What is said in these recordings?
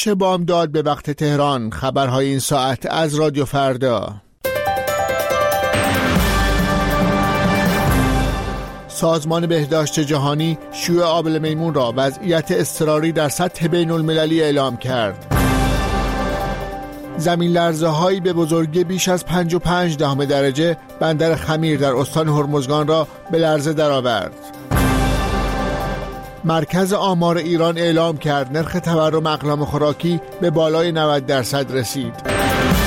چه بامداد به وقت تهران. خبرهای این ساعت از رادیو فردا. سازمان بهداشت جهانی شیوع آبله میمون را وضعیت اضطراری در سطح بین المللی اعلام کرد. زمین لرزه هایی به بزرگی بیش از 5.5 درجه بندر خمیر در استان هرمزگان را به لرزه درآورد. مرکز آمار ایران اعلام کرد نرخ تورم اقلام خوراکی به بالای 90% رسید.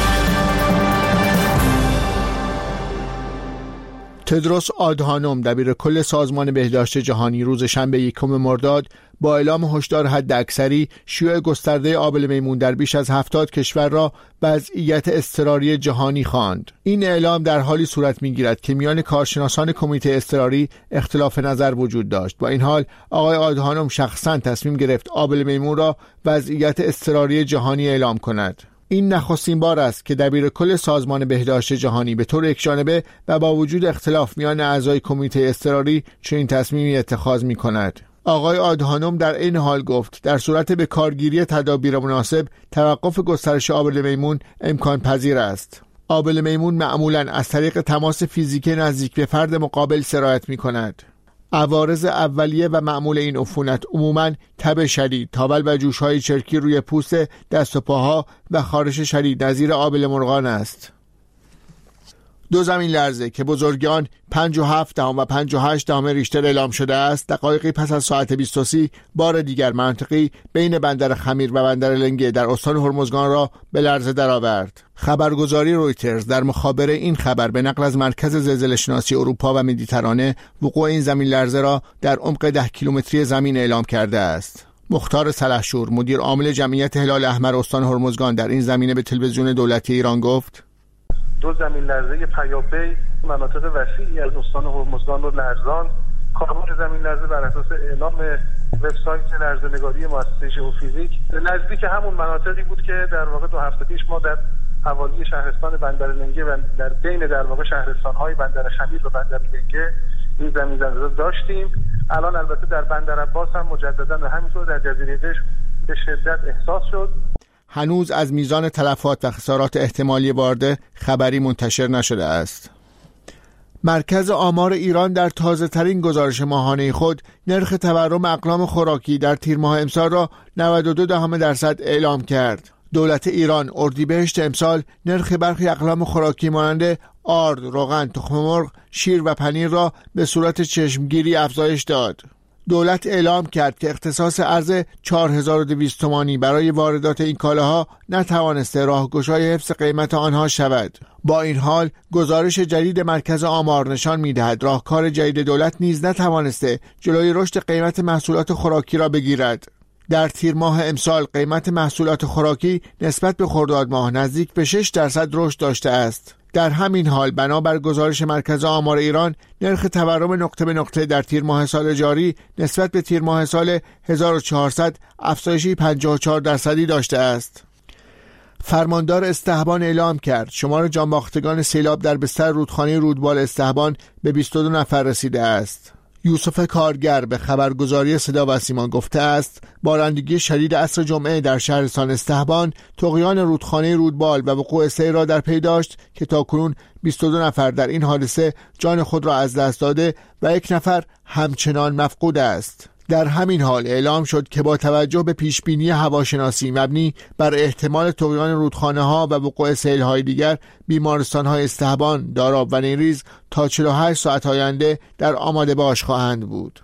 تدروس آدهانوم دبیرکل سازمان بهداشت جهانی روز شنبه 1 مرداد با اعلام هشدار حداکثری شیوع گسترده آبله میمون در بیش از 70 کشور را وضعیت اضطراری جهانی خواند. این اعلام در حالی صورت می‌گیرد که میان کارشناسان کمیته اضطراری اختلاف نظر وجود داشت. با این حال آقای آدهانوم شخصاً تصمیم گرفت آبله میمون را وضعیت اضطراری جهانی اعلام کند. این نخستین بار است که دبیرکل سازمان بهداشت جهانی به طور یکجانبه و با وجود اختلاف میان اعضای کمیته اضطراری چنین تصمیمی اتخاذ می‌کند. آقای آدهانوم در این حال گفت در صورت به کارگیری تدابیر مناسب توقف گسترش آبله میمون امکان پذیر است. آبله میمون معمولاً از طریق تماس فیزیکی نزدیک به فرد مقابل سرایت می‌کند. عوارض اولیه و معمول این عفونت عموماً تب شدید، تاول و جوش‌های چرکی روی پوست دست و پاها و خارش شدید نظیر آبله مرغان است. 2 زمین لرزه که بزرگی آن 5.7 و 5.8 ریشتر اعلام شده است، دقایقی پس از ساعت 20 بار دیگر منطقی بین بندر خمیر و بندر لنگه در استان هرمزگان را به لرزه درآورد. خبرگزاری رویترز در مخابره این خبر به نقل از مرکز زلزله‌شناسی اروپا و مدیترانه وقوع این زمین لرزه را در عمق 10 کیلومتری زمین اعلام کرده است. مختار سلحشور مدیر عامل جمعیت هلال احمر استان هرمزگان در این زمینه به تلویزیون دولتی ایران گفت: 2 زمین لرزه پیاپی مناطق وسیعی از استان هرمزگان رو لرزاند. کاربر زمین لرزه بر اساس اعلام وبسایت لرزه‌نگاری مؤسسه ژئوفیزیک نزدیک همون مناطقی بود که در واقع 2 هفته پیش ما در حوالی شهرستان بندر لنگه و در بین در واقع شهرستان‌های بندر خمیر و بندر لنگه این زمین لرزه داشتیم. الان البته در بندر عباس هم مجددا و همینطور در جزیره قشم به شدت احساس شد. هنوز از میزان تلفات و خسارات احتمالی وارده خبری منتشر نشده است. مرکز آمار ایران در تازه‌ترین گزارش ماهانه خود نرخ تورم اقلام خوراکی در تیر ماه امسال را 92% اعلام کرد. دولت ایران اردیبهشت امسال نرخ برخی اقلام خوراکی مانند آرد، روغن، تخم مرغ، شیر و پنیر را به صورت چشمگیری افزایش داد. دولت اعلام کرد که اختصاص ارز 4200 تومانی برای واردات این کالاها نتوانسته راهگشای حفظ قیمت آنها شود. با این حال گزارش جدید مرکز آمار نشان می‌دهد راهکار جدید دولت نیز نتوانسته جلوی رشد قیمت محصولات خوراکی را بگیرد. در تیر ماه امسال قیمت محصولات خوراکی نسبت به خرداد ماه نزدیک به 6% رشد داشته است. در همین حال بنابر گزارش مرکز آمار ایران نرخ تورم نقطه به نقطه در تیر ماه سال جاری نسبت به تیر ماه سال 1400 افزایشی 54% داشته است. فرماندار استحبان اعلام کرد شمار جانباختگان سیلاب در بستر رودخانه رودبال استحبان به 22 نفر رسیده است. یوسف کارگر به خبرگزاری صدا و سیما گفته است بارندگی شدید عصر جمعه در شهرستان استحبان طغیان رودخانه رودبال و وقوع سیل را در پی داشت که تاکنون 22 نفر در این حادثه جان خود را از دست داده و 1 نفر همچنان مفقود است. در همین حال اعلام شد که با توجه به پیشبینی هواشناسی مبنی بر احتمال طغیان رودخانه‌ها و وقوع سیل‌های دیگر، بیمارستان‌های استحبان، داراب و نیریز تا 48 ساعت آینده در آماده باش خواهند بود.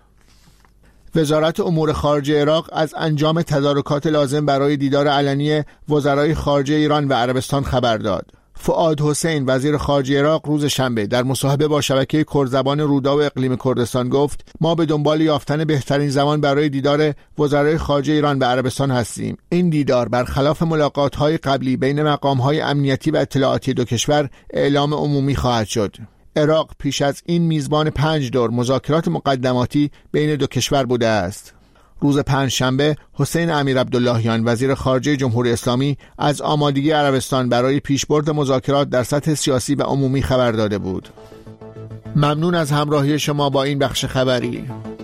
وزارت امور خارجه عراق از انجام تدارکات لازم برای دیدار علنی وزرای خارجه ایران و عربستان خبر داد. فؤاد حسین وزیر خارجه عراق روز شنبه در مصاحبه با شبکه کردزبان رودا و اقلیم کردستان گفت ما به دنبال یافتن بهترین زمان برای دیدار وزرای خارجه ایران و عربستان هستیم. این دیدار برخلاف ملاقات‌های قبلی بین مقام‌های امنیتی و اطلاعاتی دو کشور اعلام عمومی خواهد شد. عراق پیش از این میزبان 5 دور مذاکرات مقدماتی بین دو کشور بوده است. روز پنجشنبه حسین امیرعبداللهیان وزیر خارجه جمهوری اسلامی از آمادگی عربستان برای پیشبرد مذاکرات در سطح سیاسی و عمومی خبر داده بود. ممنون از همراهی شما با این بخش خبری.